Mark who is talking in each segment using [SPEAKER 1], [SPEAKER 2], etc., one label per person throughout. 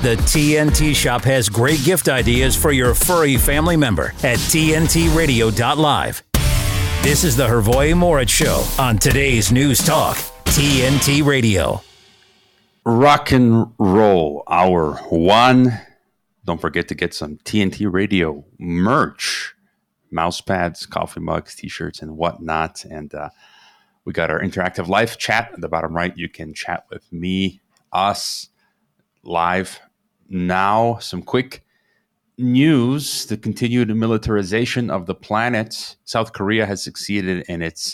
[SPEAKER 1] The TNT Shop has great gift ideas for your furry family member at tntradio.live. This is the Hrvoje Morić Show on today's News Talk, TNT Radio.
[SPEAKER 2] Rock and Roll Hour 1. Don't forget to get some TNT Radio merch, mouse pads, coffee mugs, t-shirts, and whatnot. And we got our interactive live chat at the bottom right. You can chat with me, us, live now. Some quick news. The continued militarization of the planet. South Korea has succeeded in its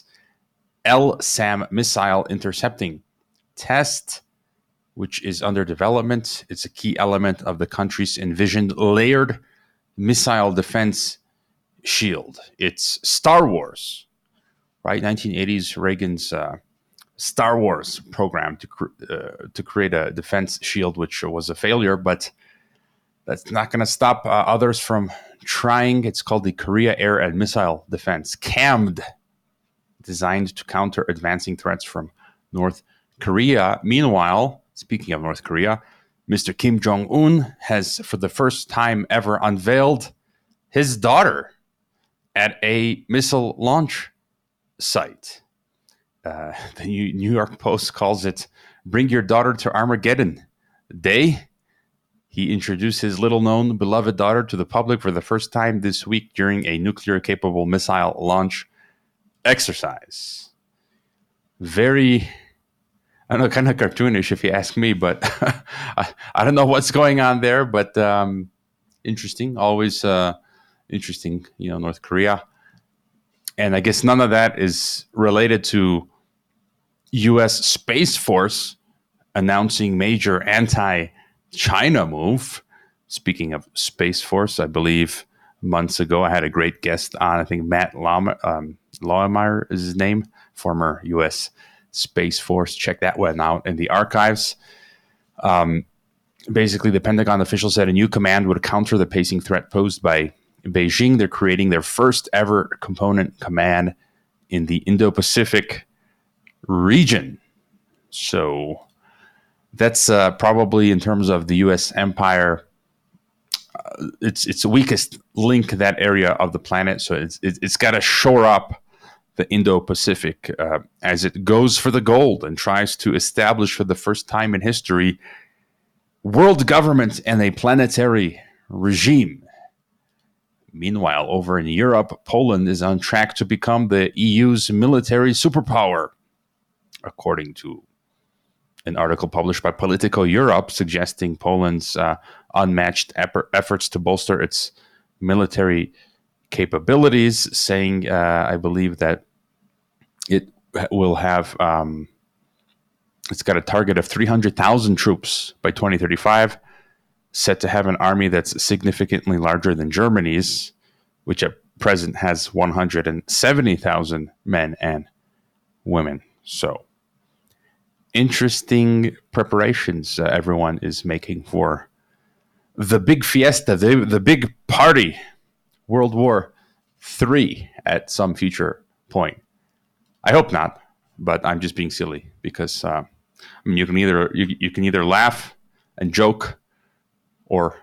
[SPEAKER 2] LSAM missile intercepting test, which is under development. It's a key element of the country's envisioned layered missile defense shield. It's Star Wars, right? 1980s Reagan's Star Wars program to create a defense shield, which was a failure, but that's not going to stop others from trying. It's called the Korea Air and Missile Defense, CAMD, designed to counter advancing threats from North Korea. Meanwhile, speaking of North Korea, Mr. Kim Jong-un has, for the first time ever, unveiled his daughter at a missile launch site. The New York Post calls it Bring Your Daughter to Armageddon Day. He introduced his little-known, beloved daughter to the public for the first time this week during a nuclear-capable missile launch exercise. Very... I don't know, kind of cartoonish if you ask me, but I don't know what's going on there, but interesting, always interesting, North Korea. And I guess none of that is related to U.S. Space Force announcing major anti-China move. Speaking of Space Force, I believe months ago I had a great guest on, I think Matt Lauemeyer is his name, former U.S. Space Force. Check that one out in the archives. Basically, the Pentagon official said a new command would counter the pacing threat posed by Beijing. They're creating their first ever component command in the Indo-Pacific region. So that's probably, in terms of the U.S. empire, its weakest link, that area of the planet. So it's got to shore up the Indo-Pacific as it goes for the gold and tries to establish for the first time in history world government and a planetary regime. Meanwhile, over in Europe, Poland is on track to become the EU's military superpower, according to an article published by Politico Europe suggesting Poland's unmatched efforts to bolster its military capabilities, saying, I believe that it will have, it's got a target of 300,000 troops by 2035, set to have an army that's significantly larger than Germany's, which at present has 170,000 men and women. So, interesting preparations everyone is making for the big fiesta, the big party, World War III at some future point. I hope not, but I'm just being silly because you can either laugh and joke or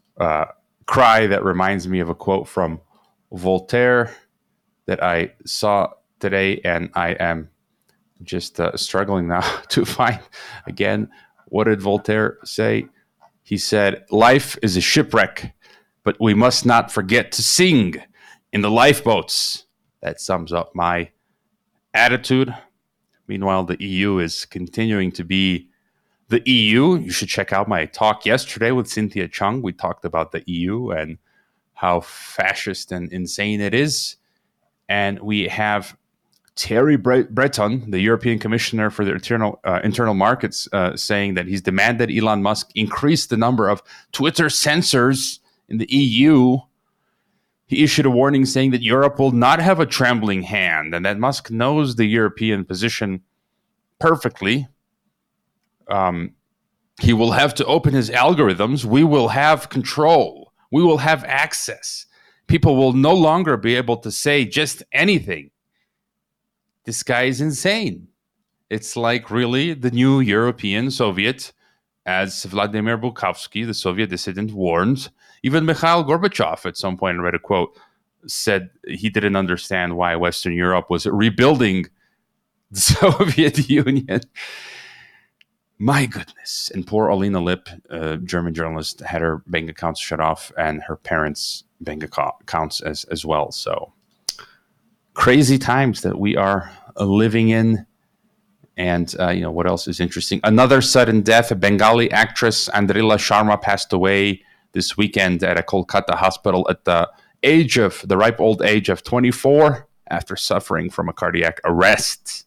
[SPEAKER 2] cry. That reminds me of a quote from Voltaire that I saw today, and I am just struggling now to find again. What did Voltaire say? He said, "Life is a shipwreck, but we must not forget to sing in the lifeboats." That sums up my attitude. Meanwhile, the EU is continuing to be the EU. You should check out my talk yesterday with Cynthia Chung. We talked about the EU and how fascist and insane it is. And we have Thierry Breton, the European Commissioner for the Internal Markets, saying that he's demanded Elon Musk increase the number of Twitter censors in the EU. He issued a warning saying that Europe will not have a trembling hand and that Musk knows the European position perfectly. He will have to open his algorithms. We will have control. We will have access. People will no longer be able to say just anything. This guy is insane. It's like really the new European Soviet as Vladimir Bukovsky, the Soviet dissident, warned. Even Mikhail Gorbachev, at some point, I read a quote, said he didn't understand why Western Europe was rebuilding the Soviet Union. My goodness. And poor Alina Lipp, a German journalist, had her bank accounts shut off and her parents' bank accounts as well. So crazy times that we are living in. And, what else is interesting? Another sudden death. A Bengali actress, Andrila Sharma, passed away this weekend at a Kolkata hospital at the ripe old age of 24 after suffering from a cardiac arrest.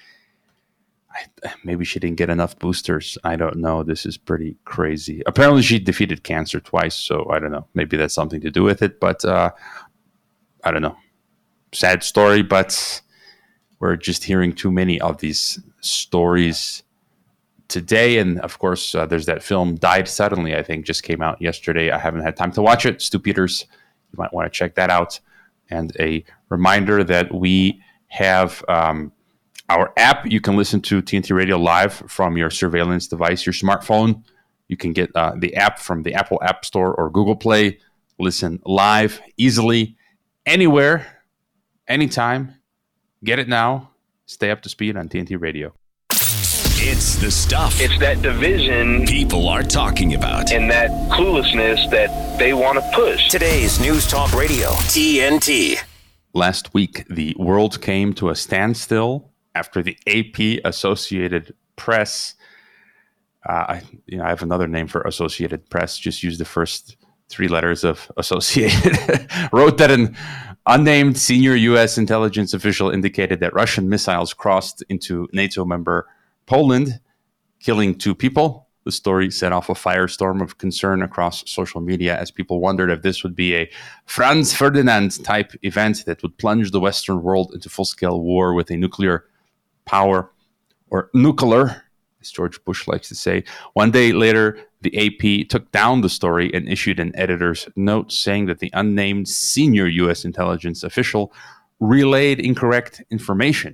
[SPEAKER 2] Maybe she didn't get enough boosters. I don't know. This is pretty crazy. Apparently, she defeated cancer twice, so I don't know. Maybe that's something to do with it, but I don't know. Sad story, but we're just hearing too many of these stories today. And of course, there's that film Died Suddenly, I think, just came out yesterday. I haven't had time to watch it. Stu Peters, you might want to check that out. And a reminder that we have our app. You can listen to TNT Radio live from your surveillance device, your smartphone. You can get the app from the Apple App Store or Google Play. Listen live, easily, anywhere, anytime. Get it now. Stay up to speed on TNT Radio.
[SPEAKER 3] It's the stuff.
[SPEAKER 4] It's that division
[SPEAKER 3] people are talking about.
[SPEAKER 4] and that cluelessness that they want to push.
[SPEAKER 1] Today's News Talk Radio, TNT.
[SPEAKER 2] Last week, the world came to a standstill after the AP, Associated Press. I have another name for Associated Press. Just use the first three letters of Associated. Wrote that an unnamed senior U.S. intelligence official indicated that Russian missiles crossed into NATO member Poland, killing 2 people. The story set off a firestorm of concern across social media as people wondered if this would be a Franz Ferdinand type event that would plunge the Western world into full-scale war with a nuclear power, or nuclear, as George Bush likes to say. One day later, the AP took down the story and issued an editor's note saying that the unnamed senior U.S. intelligence official relayed incorrect information.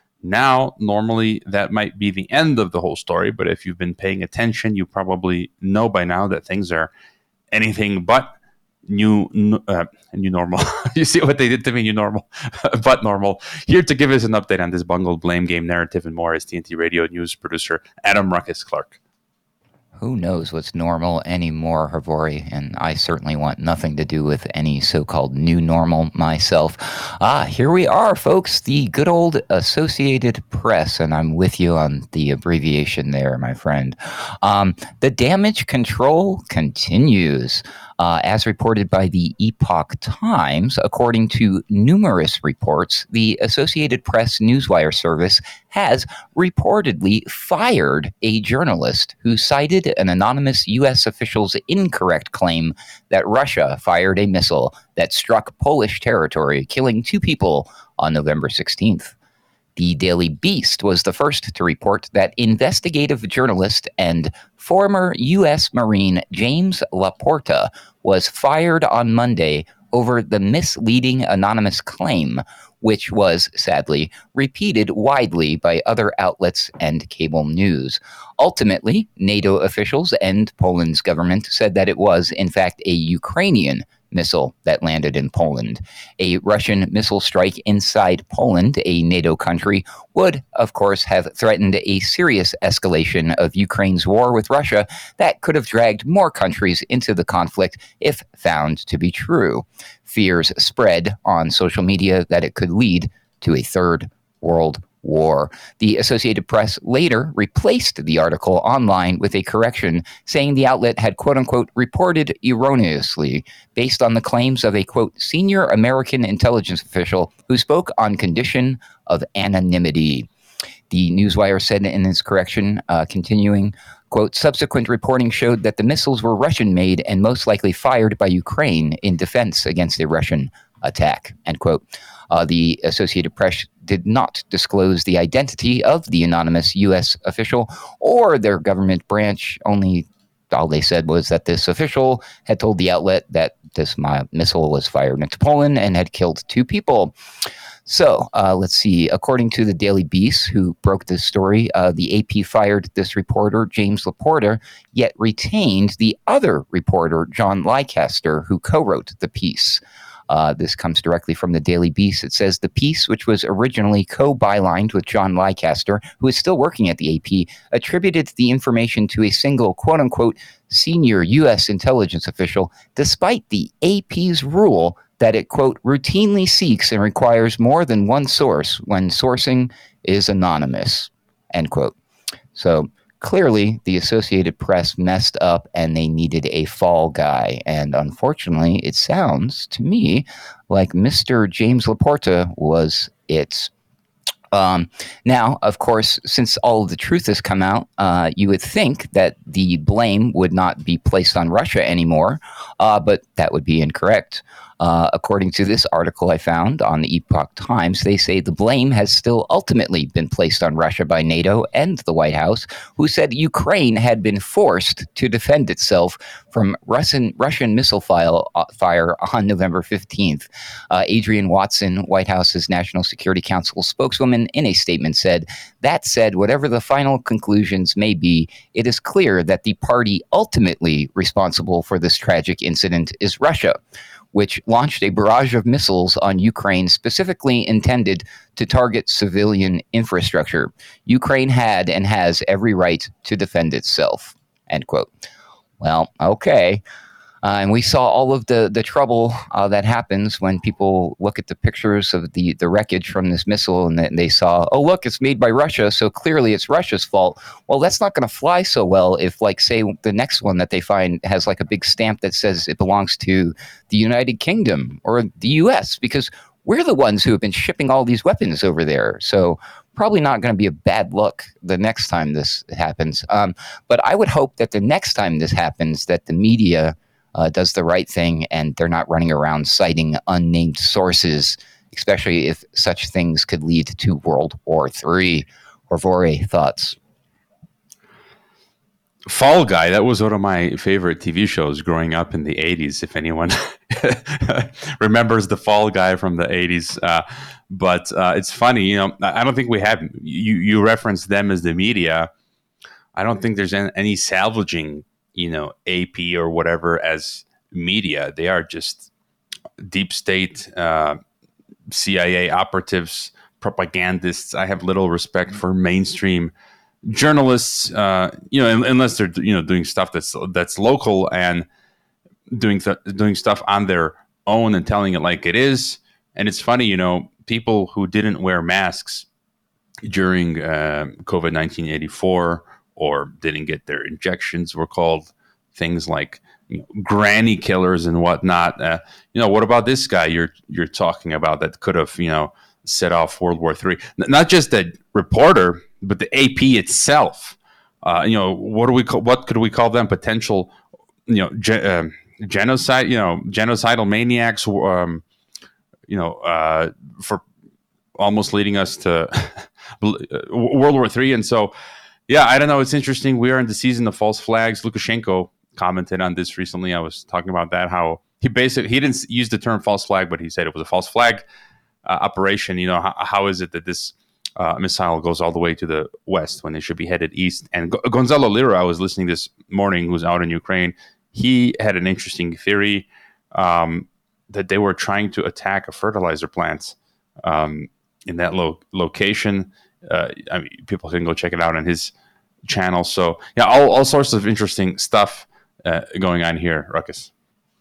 [SPEAKER 2] Now, normally, that might be the end of the whole story, but if you've been paying attention, you probably know by now that things are anything but new normal. You see what they did to me, new normal, but normal. Here to give us an update on this bungled blame game narrative and more is TNT Radio News producer Adam Ruckus Clark.
[SPEAKER 5] Who knows what's normal anymore, Hrvoje, and I certainly want nothing to do with any so-called new normal myself. Here we are, folks, the good old Associated Press, and I'm with you on the abbreviation there, my friend. The damage control continues. As reported by the Epoch Times, according to numerous reports, the Associated Press Newswire service has reportedly fired a journalist who cited an anonymous U.S. official's incorrect claim that Russia fired a missile that struck Polish territory, killing 2 people on November 16th. The Daily Beast was the first to report that investigative journalist and former U.S. Marine James Laporta was fired on Monday over the misleading anonymous claim, which was, sadly, repeated widely by other outlets and cable news. Ultimately, NATO officials and Poland's government said that it was, in fact, a Ukrainian missile that landed in Poland. A Russian missile strike inside Poland, a NATO country, would, of course, have threatened a serious escalation of Ukraine's war with Russia that could have dragged more countries into the conflict if found to be true. Fears spread on social media that it could lead to a third world war. The Associated Press later replaced the article online with a correction saying the outlet had, quote-unquote, reported erroneously based on the claims of a, quote, senior American intelligence official who spoke on condition of anonymity. The Newswire said in its correction, continuing, quote, subsequent reporting showed that the missiles were Russian-made and most likely fired by Ukraine in defense against a Russian attack, end quote. The Associated Press did not disclose the identity of the anonymous U.S. official or their government branch. Only all they said was that this official had told the outlet that this missile was fired into Poland and had killed 2 people. So let's see. According to the Daily Beast, who broke this story, the AP fired this reporter, James Laporta, yet retained the other reporter, John Leicester, who co-wrote the piece. This comes directly from the Daily Beast. It says the piece, which was originally co-bylined with John Leicester, who is still working at the AP, attributed the information to a single, quote-unquote, senior U.S. intelligence official, despite the AP's rule that it, quote, routinely seeks and requires more than one source when sourcing is anonymous, end quote. So clearly, the Associated Press messed up and they needed a fall guy. And unfortunately, it sounds to me like Mr. James Laporta was it. Now, of course, since all of the truth has come out, you would think that the blame would not be placed on Russia anymore, but that would be incorrect. According to this article I found on the Epoch Times, they say the blame has still ultimately been placed on Russia by NATO and the White House, who said Ukraine had been forced to defend itself from Russian missile fire on November 15th. Adrienne Watson, White House's National Security Council spokeswoman, in a statement said, that said, whatever the final conclusions may be, it is clear that the party ultimately responsible for this tragic incident is Russia, which launched a barrage of missiles on Ukraine specifically intended to target civilian infrastructure. Ukraine had and has every right to defend itself, end quote. Well, okay. And we saw all of the trouble that happens when people look at the pictures of the wreckage from this missile and they saw, oh, look, it's made by Russia, so clearly it's Russia's fault. Well, that's not going to fly so well if, like, say, the next one that they find has like a big stamp that says it belongs to the United Kingdom or the U.S., because we're the ones who have been shipping all these weapons over there. So probably not going to be a bad look the next time this happens. But I would hope that the next time this happens, that the media does the right thing and they're not running around citing unnamed sources, especially if such things could lead to World War III. Horvory, thoughts?
[SPEAKER 2] Fall Guy, that was one of my favorite TV shows growing up in the 80s, if anyone remembers the Fall Guy from the 80s. But it's funny, you know, I don't think we have, you referenced them as the media. I don't think there's any salvaging, you know, AP or whatever as media. They are just deep state CIA operatives, propagandists. I have little respect for mainstream journalists, you know, unless they're, you know, doing stuff that's local and doing stuff on their own and telling it like it is. And it's funny, you know, people who didn't wear masks during COVID-19 84 or didn't get their injections were called things like, you know, granny killers and whatnot. You know, what about this guy you're talking about that could have, you know, set off World War III? Not just the reporter, but the AP itself. You know, what could we call them? Potential, you know, genocide. You know, genocidal maniacs. You know, for almost leading us to World War III. And so, yeah, I don't know. It's interesting. We are in the season of false flags. Lukashenko commented on this recently. I was talking about that, how he didn't use the term false flag, but he said it was a false flag operation. You know, how is it that this missile goes all the way to the west when it should be headed east? And Gonzalo Lira, I was listening this morning, who's out in Ukraine. He had an interesting theory that they were trying to attack a fertilizer plant in that location. I mean, people can go check it out on his channel. So yeah, all sorts of interesting stuff going on here, Ruckus.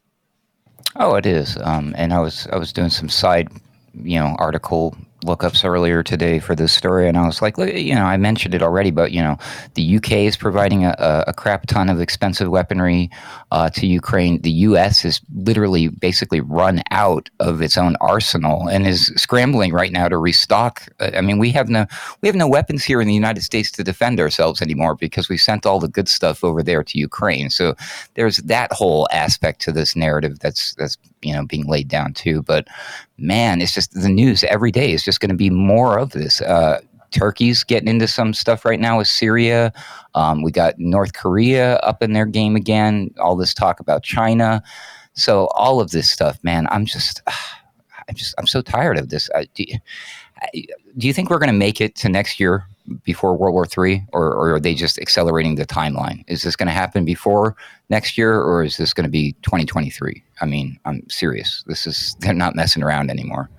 [SPEAKER 5] Oh, it is. And I was doing some side, you know, article lookups earlier today for this story, and I was like, you know, I mentioned it already, but, you know, the UK is providing a crap ton of expensive weaponry to Ukraine. The US is literally basically run out of its own arsenal and is scrambling right now to restock. I mean, we have no weapons here in the United States to defend ourselves anymore because we sent all the good stuff over there to Ukraine. So there's that whole aspect to this narrative that's you know, being laid down too. But man, it's just the news every day is just going to be more of this. Turkey's getting into some stuff right now with Syria. We got North Korea up in their game again. All this talk about China. So all of this stuff, man, I'm just, I'm so tired of this. Do you think we're going to make it to next year before World War III, or are they just accelerating the timeline? Is this going to happen before next year, or is this going to be 2023? I mean, I'm serious. They're not messing around anymore.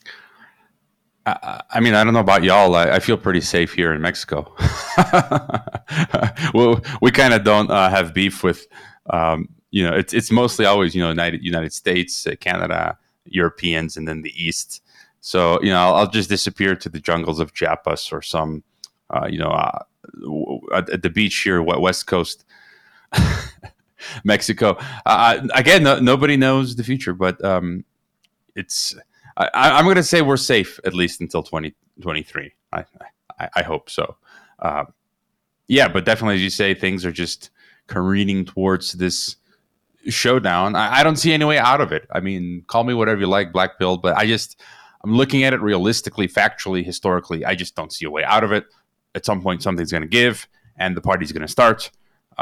[SPEAKER 2] I mean, I don't know about y'all. I feel pretty safe here in Mexico. Well, we kind of don't have beef with, it's mostly always, United States, Canada, Europeans, and then the East. So, I'll just disappear to the jungles of Chiapas or some, at the beach here, West Coast, Mexico. Again, nobody knows the future, but I'm going to say we're safe at least until 2023. I hope so. But definitely, as you say, things are just careening towards this showdown. I don't see any way out of it. I mean, call me whatever you like, black pill, but I'm looking at it realistically, factually, historically. I just don't see a way out of it. At some point, something's going to give, and the party's going to start.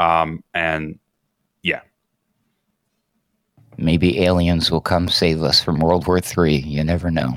[SPEAKER 5] Maybe aliens will come save us from World War III. You never know.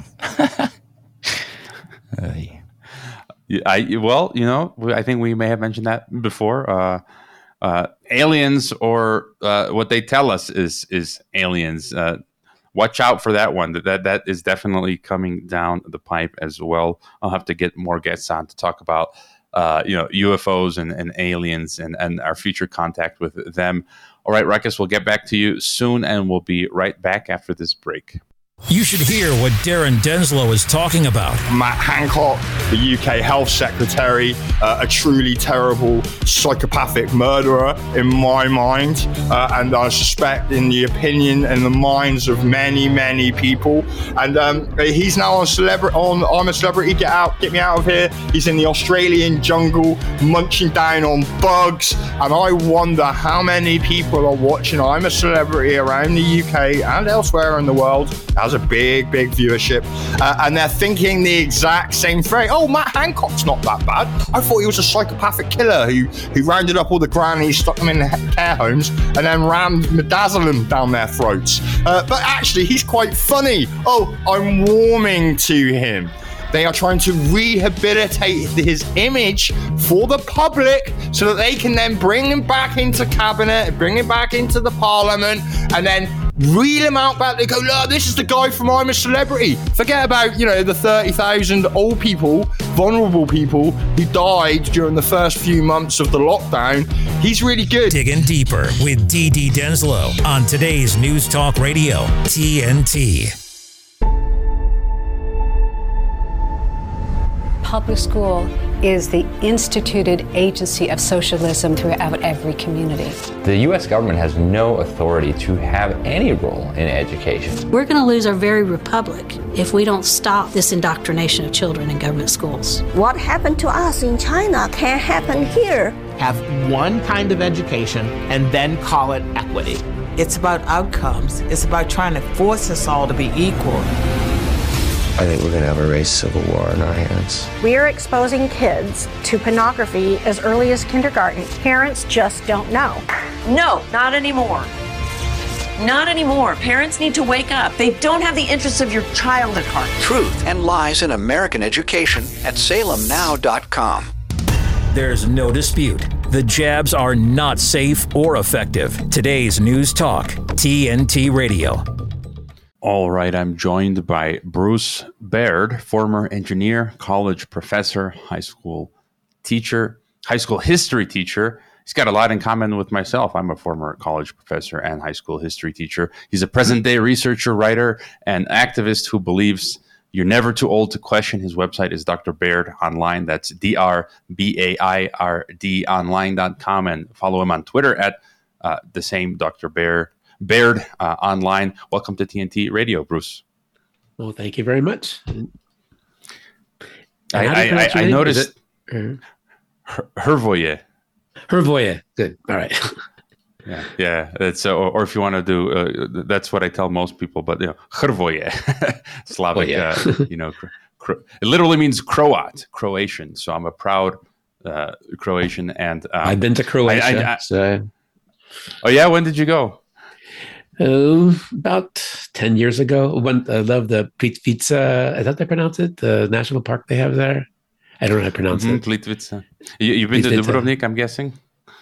[SPEAKER 5] I think we may have mentioned that before. Aliens, or what they tell us is aliens. Watch out for that one. That is definitely coming down the pipe as well. I'll have to get more guests on to talk about UFOs and aliens and our future contact with them. All right, Ruckus, we'll get back to you soon, and we'll be right back after this break.
[SPEAKER 1] You should hear what Darren Denslow is talking about.
[SPEAKER 6] Matt Hancock, the UK Health Secretary, a truly terrible psychopathic murderer in my mind, and I suspect in the opinion and the minds of many, many people. And he's now on I'm a Celebrity, get me out of here. He's in the Australian jungle munching down on bugs, and I wonder how many people are watching I'm a Celebrity around the UK and elsewhere in the world. Has a big viewership, and they're thinking the exact same thing. Oh, Matt Hancock's not that bad. I thought he was a psychopathic killer who rounded up all the grannies, stuck them in care homes, and then rammed midazolam down their throats. But actually, he's quite funny. Oh, I'm warming to him. They are trying to rehabilitate his image for the public so that they can then bring him back into cabinet, bring him back into the parliament, and then reel him out back. They go, look, this is the guy from I'm a Celebrity. Forget about, the 30,000 old people, vulnerable people who died during the first few months of the lockdown. He's really good.
[SPEAKER 1] Digging deeper with D.D. Denslow on today's News Talk Radio, TNT.
[SPEAKER 7] Public school is the instituted agency of socialism throughout every community.
[SPEAKER 8] The U.S. government has no authority to have any role in education.
[SPEAKER 9] We're going to lose our very republic if we don't stop this indoctrination of children in government schools.
[SPEAKER 10] What happened to us in China can happen here.
[SPEAKER 11] Have one kind of education and then call it equity.
[SPEAKER 12] It's about outcomes. It's about trying to force us all to be equal.
[SPEAKER 13] I think we're going to have a race civil war in our hands.
[SPEAKER 14] We are exposing kids to pornography as early as kindergarten. Parents just don't know.
[SPEAKER 15] No, not anymore. Not anymore. Parents need to wake up. They don't have the interests of your child at heart.
[SPEAKER 16] Truth and lies in American education at salemnow.com.
[SPEAKER 1] There's no dispute. The jabs are not safe or effective. Today's News Talk, TNT Radio.
[SPEAKER 2] All right, I'm joined by Bruce Baird, former engineer, college professor, high school history teacher. He's got a lot in common with myself. I'm a former college professor and high school history teacher. He's a present-day researcher, writer, and activist who believes you're never too old to question. His website is Dr. Baird Online. That's DrBaird online.com. And follow him on Twitter at the same Dr. Baird Online. Welcome to TNT Radio, Bruce.
[SPEAKER 17] Well, thank you very much.
[SPEAKER 2] I noticed Hervoye.
[SPEAKER 17] Hervoye. Good. All right.
[SPEAKER 2] Yeah. It's or if you want to do, that's what I tell most people. But Hervoye, Slavic. It literally means Croatian. So I'm a proud Croatian, and
[SPEAKER 17] I've been to Croatia.
[SPEAKER 2] Oh yeah, when did you go?
[SPEAKER 17] About 10 years ago. I love the Plitvice. Is that how they pronounce it? The national park they have there? I don't know how to pronounce it.
[SPEAKER 2] Plitvice. You've been to Dubrovnik, I'm guessing?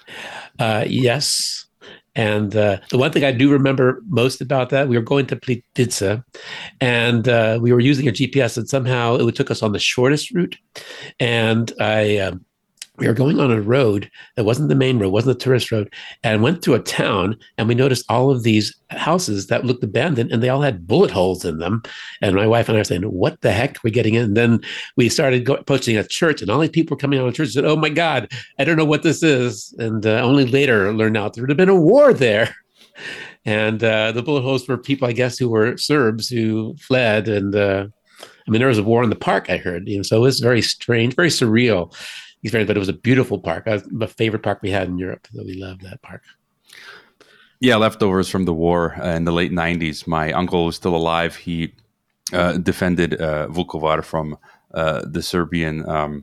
[SPEAKER 17] Yes. And the one thing I do remember most about that, we were going to Plitvice, and we were using a GPS, and somehow it took us on the shortest route. And we were going on a road that wasn't the main road, wasn't the tourist road, and went through a town, and we noticed all of these houses that looked abandoned, and they all had bullet holes in them. And my wife and I were saying, what the heck are we getting in? And then we started approaching a church, and all these people were coming out of church and said, oh my God, I don't know what this is. And only later learned out there had been a war there. And the bullet holes were people, I guess, who were Serbs who fled. And there was a war in the park, I heard. So it was very strange, very surreal experience, but it was a beautiful park. It was my favorite park we had in Europe. So we loved that park.
[SPEAKER 2] Yeah, leftovers from the war in the late 90s. My uncle was still alive. He defended Vukovar from the Serbian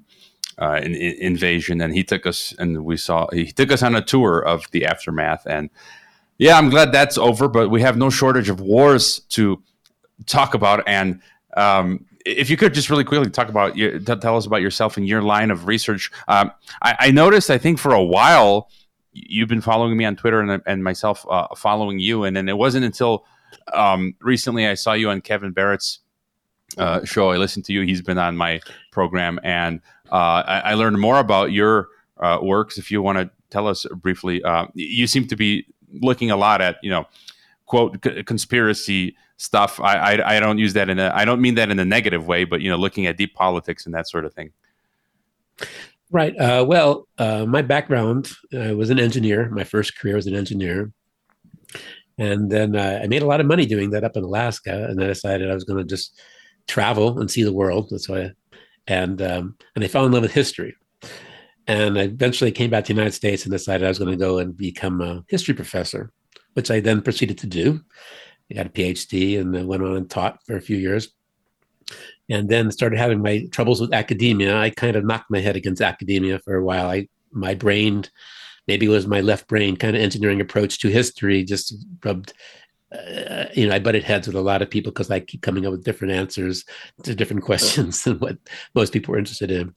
[SPEAKER 2] invasion, and he took us on a tour of the aftermath. And yeah, I'm glad that's over, but we have no shortage of wars to talk about. And if you could just really quickly talk about tell us about yourself and your line of research. I noticed, I think for a while, you've been following me on Twitter and myself following you. And then it wasn't until recently I saw you on Kevin Barrett's show. I listened to you. He's been on my program. And I learned more about your works. If you want to tell us briefly, you seem to be looking a lot at, quote, conspiracy stuff. I don't use that I don't mean that in a negative way, but, looking at deep politics and that sort of thing.
[SPEAKER 17] Right. My background, I was an engineer. My first career was an engineer. And then I made a lot of money doing that up in Alaska. And I decided I was going to just travel and see the world. That's why. And I fell in love with history. And I eventually came back to the United States and decided I was going to go and become a history professor, which I then proceeded to do. I got a PhD and then went on and taught for a few years. And then started having my troubles with academia. I kind of knocked my head against academia for a while. My brain, maybe it was my left brain kind of engineering approach to history, just rubbed, I butted heads with a lot of people because I keep coming up with different answers to different questions than what most people were interested in.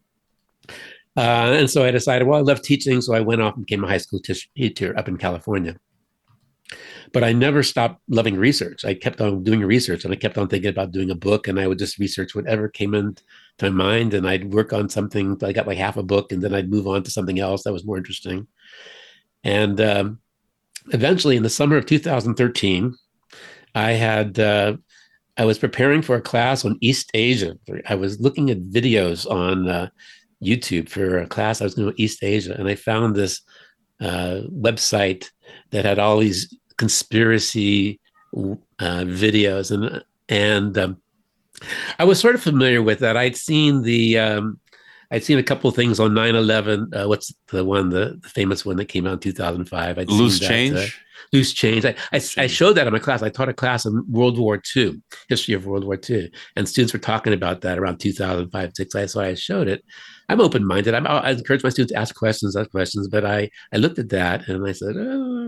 [SPEAKER 17] And so I decided, I love teaching. So I went off and became a high school teacher up in California. But I never stopped loving research. I kept on doing research, and I kept on thinking about doing a book, and I would just research whatever came into my mind, and I'd work on something. I got like half a book, and then I'd move on to something else that was more interesting. And eventually, in the summer of 2013, I was preparing for a class on East Asia. I was looking at videos on YouTube for a class I was doing on East Asia, and I found this website that had all these conspiracy videos, and I was sort of familiar with that. I'd seen a couple of things on 9/11. What's the one, the famous one that came out in 2005?
[SPEAKER 2] Loose Change.
[SPEAKER 17] Loose Change. I showed that in my class. I taught a class on World War II, history of World War II, and students were talking about that around 2005, 2006. So I showed it. I'm open-minded. I encourage my students to ask questions, but I looked at that and I said,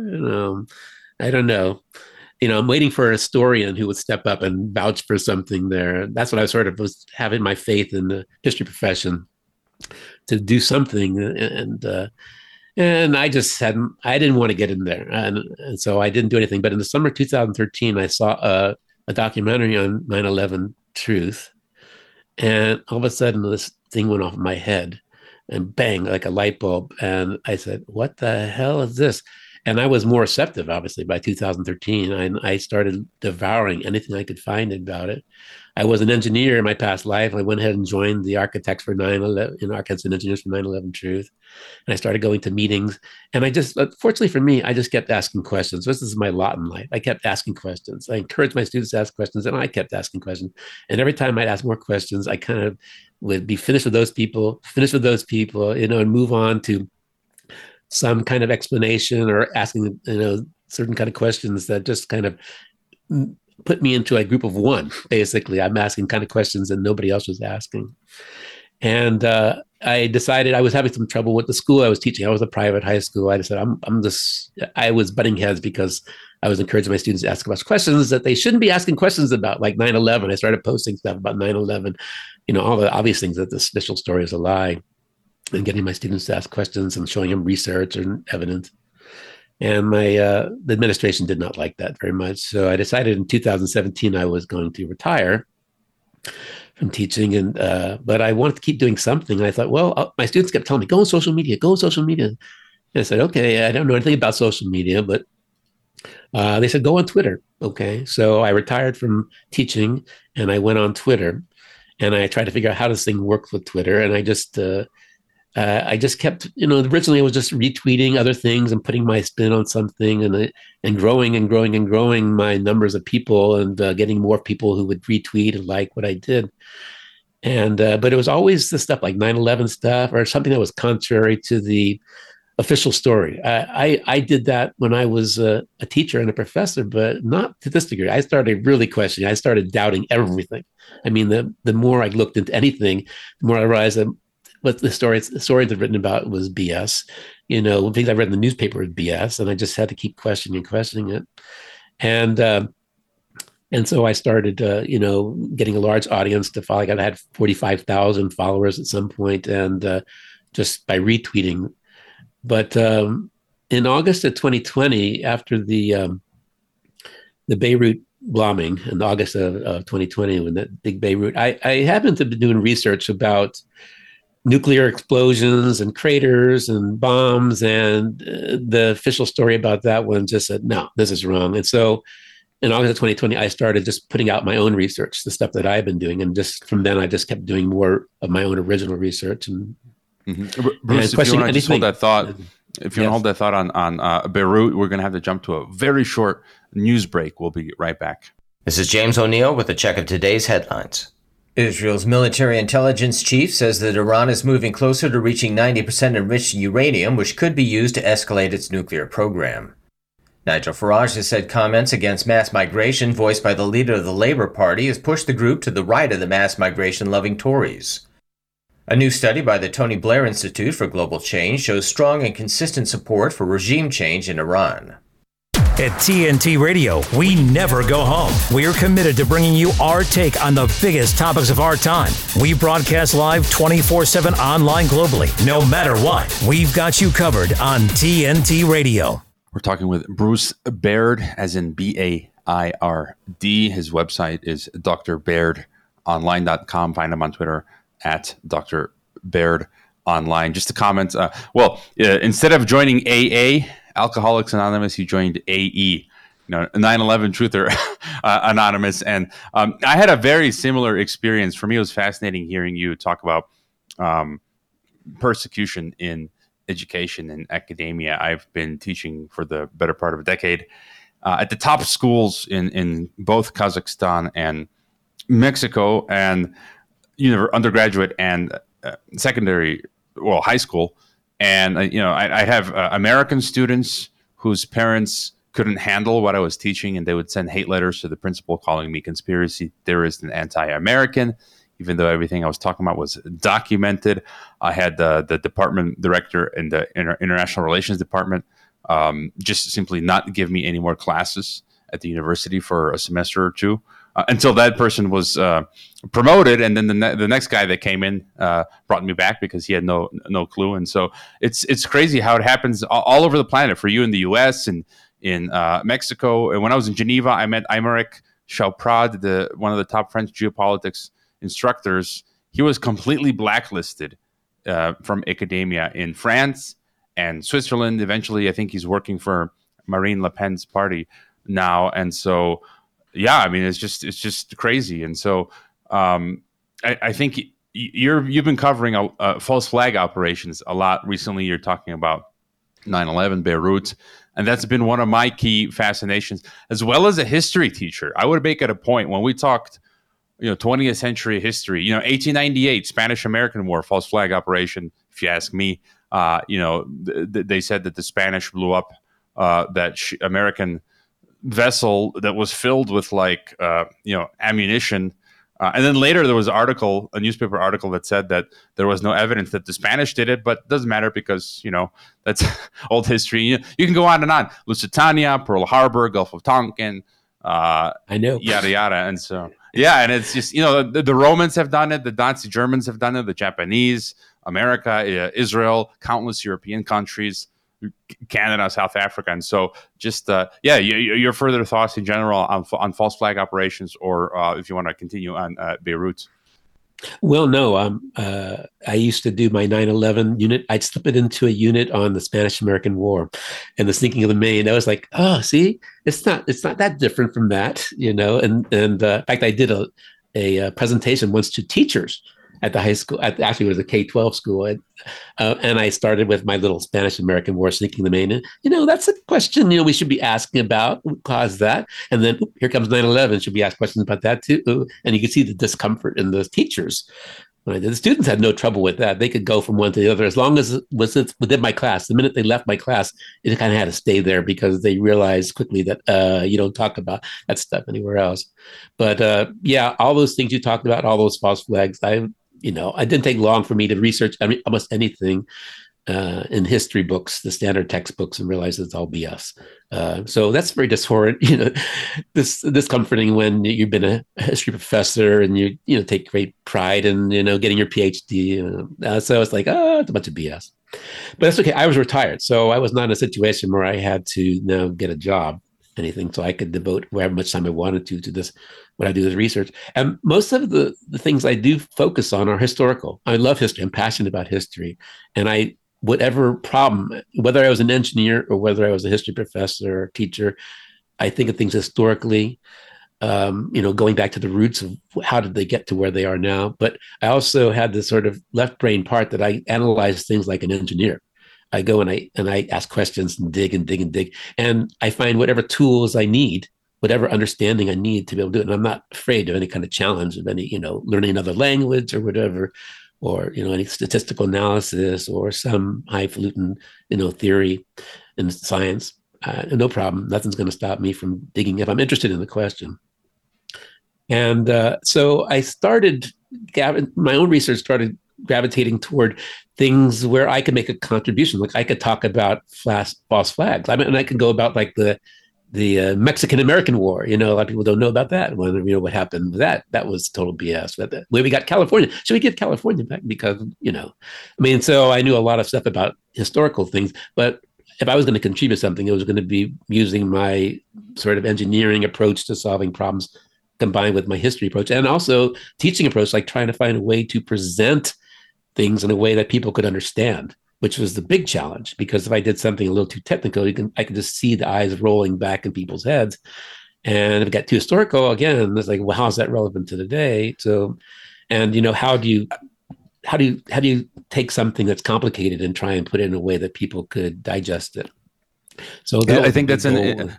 [SPEAKER 17] I don't know. I'm waiting for a historian who would step up and vouch for something there. That's what I sort of was having my faith in the history profession to do something. And I just I didn't want to get in there. And so I didn't do anything. But in the summer of 2013, I saw a documentary on 9/11 Truth. And all of a sudden, this thing went off in my head and bang, like a light bulb. And I said, what the hell is this? And I was more receptive, obviously, by 2013. I started devouring anything I could find about it. I was an engineer in my past life. I went ahead and joined the architects for 9/11, architects and engineers for 9/11 Truth. And I started going to meetings. And fortunately for me, I just kept asking questions. This is my lot in life. I kept asking questions. I encouraged my students to ask questions, and I kept asking questions. And every time I'd ask more questions, I kind of would be finished with those people, and move on to some kind of explanation or asking, certain kind of questions that just kind of put me into a group of one. Basically, I'm asking kind of questions that nobody else was asking. And I decided I was having some trouble with the school I was teaching. I was a private high school. I decided I was butting heads because I was encouraging my students to ask about questions that they shouldn't be asking questions about, like 9/11. I started posting stuff about 9/11, all the obvious things that this official story is a lie, and getting my students to ask questions and showing them research and evidence. And the administration did not like that very much. So I decided in 2017 I was going to retire from teaching, but I wanted to keep doing something. And I thought, well, my students kept telling me, go on social media, go on social media. And I said, okay, I don't know anything about social media, but they said, go on Twitter. Okay. So I retired from teaching and I went on Twitter and I tried to figure out how this thing worked with Twitter. And I just kept, originally I was just retweeting other things and putting my spin on something and growing and growing and growing my numbers of people and getting more people who would retweet and like what I did. And, but it was always the stuff like 9/11 stuff or something that was contrary to the official story. I did that when I was a teacher and a professor, but not to this degree. I started really questioning. I started doubting everything. I mean, the more I looked into anything, the more I realized that what the stories I've written about was BS. Things I read in the newspaper was BS, and I just had to keep questioning it. And so I started, getting a large audience to follow. I had 45,000 followers at some point, and just by retweeting. But in August of 2020, after the Beirut bombing, in August of 2020, when that big Beirut, I happened to be doing research about nuclear explosions and craters and bombs, and the official story about that one just said, no, this is wrong. And so in August of 2020, I started just putting out my own research, the stuff that I've been doing. And just from then, I just kept doing more of my own original research. And
[SPEAKER 2] Bruce, if you want to just hold that thought, hold that thought on Beirut, we're going to have to jump to a very short news break. We'll be right back.
[SPEAKER 18] This is James O'Neill with a check of today's headlines. Israel's military intelligence chief says that Iran is moving closer to reaching 90% enriched uranium, which could be used to escalate its nuclear program. Nigel Farage has said comments against mass migration voiced by the leader of the Labour Party has pushed the group to the right of the mass migration-loving Tories. A new study by the Tony Blair Institute for Global Change shows strong and consistent support for regime change in Iran.
[SPEAKER 1] At TNT Radio, we never go home. We're committed to bringing you our take on the biggest topics of our time. We broadcast live 24/7 online globally. No matter what, we've got you covered on TNT Radio.
[SPEAKER 2] We're talking with Bruce Baird, as in B-A-I-R-D. His website is drbairdonline.com. Find him on Twitter at Dr. Baird Online. Just a comment. Instead of joining AA, Alcoholics Anonymous, he joined AE, 9/11 Truther Anonymous. And I had a very similar experience. For me, it was fascinating hearing you talk about persecution in education and academia. I've been teaching for the better part of a decade at the top schools in both Kazakhstan and Mexico, and undergraduate and secondary, high school. And, I have American students whose parents couldn't handle what I was teaching, and they would send hate letters to the principal calling me conspiracy theorist and anti-American, even though everything I was talking about was documented. I had the department director in the international relations department just simply not give me any more classes at the university for a semester or two. Until that person was promoted, and then the next guy that came in brought me back because he had no clue. And so it's crazy how it happens all over the planet. For you in the U.S. and in Mexico, and when I was in Geneva, I met Aymeric Chauprade, one of the top French geopolitics instructors. He was completely blacklisted from academia in France and Switzerland. Eventually, I think he's working for Marine Le Pen's party now, and so. Yeah, I mean, it's just crazy. And so I think you've been covering false flag operations a lot recently. You're talking about 9/11, Beirut, and that's been one of my key fascinations, as well as a history teacher. I would make it a point when we talked, 20th century history, 1898 Spanish-American War, false flag operation. If you ask me, they said that the Spanish blew up that American vessel that was filled with ammunition And then later there was a newspaper article that said that there was no evidence that the Spanish did it, but it doesn't matter because, that's old history. You can go on and on. Lusitania, Pearl Harbor, Gulf of Tonkin,
[SPEAKER 17] I know,
[SPEAKER 2] yada, yada. And so, yeah, and it's just, the Romans have done it, the Nazi Germans have done it, the Japanese, America, Israel, countless European countries, Canada, South Africa. And so just, your further thoughts in general on false flag operations, or if you want to continue on Beirut.
[SPEAKER 17] Well, no, I used to do my 9/11 unit. I'd slip it into a unit on the Spanish-American War and the sinking of the Maine. I was like, oh, see, it's not that different from that, And in fact, I did a presentation once to teachers at the high school. Actually, it was a K-12 school, and I started with my little Spanish-American War, sinking the Maine. And, that's a question we should be asking about what caused that. And then here comes 9/11. Should we ask questions about that too? And you could see the discomfort in the teachers. When I did, the students had no trouble with that. They could go from one to the other as long as it was within my class. The minute they left my class, it kind of had to stay there because they realized quickly that you don't talk about that stuff anywhere else. But all those things you talked about, all those false flags, it didn't take long for me to research almost anything in history books, the standard textbooks, and realize it's all BS. So that's very disheartening, this discomforting when you've been a history professor and you take great pride in, getting your PhD. So it's like, it's a bunch of BS. But that's okay. I was retired, so I was not in a situation where I had to now get a job, anything, so I could devote however much time I wanted to this, when I do this research. And most of the things I do focus on are historical. I love history. I'm passionate about history. And whatever problem, whether I was an engineer or whether I was a history professor or teacher, I think of things historically, going back to the roots of how did they get to where they are now. But I also had this sort of left brain part that I analyze things like an engineer. I go and I ask questions and dig and dig and dig. And I find whatever tools I need, whatever understanding I need to be able to do it. And I'm not afraid of any kind of challenge of any, learning another language or whatever, or, any statistical analysis or some highfalutin, theory in science. No problem. Nothing's going to stop me from digging if I'm interested in the question. And so I started, my own research started gravitating toward things where I could make a contribution. Like I could talk about false flags. And I could go about like the Mexican-American War. A lot of people don't know about that. What happened with that. That was total BS. But the way we got California, should we give California back? Because, so I knew a lot of stuff about historical things, but if I was going to contribute something, it was going to be using my sort of engineering approach to solving problems combined with my history approach and also teaching approach, like trying to find a way to present things in a way that people could understand, which was the big challenge. Because if I did something a little too technical, I could just see the eyes rolling back in people's heads. And if it got too historical, again, it's like, well, how's that relevant to today? So, and how do you take something that's complicated and try and put it in a way that people could digest it? So
[SPEAKER 2] I think that's that's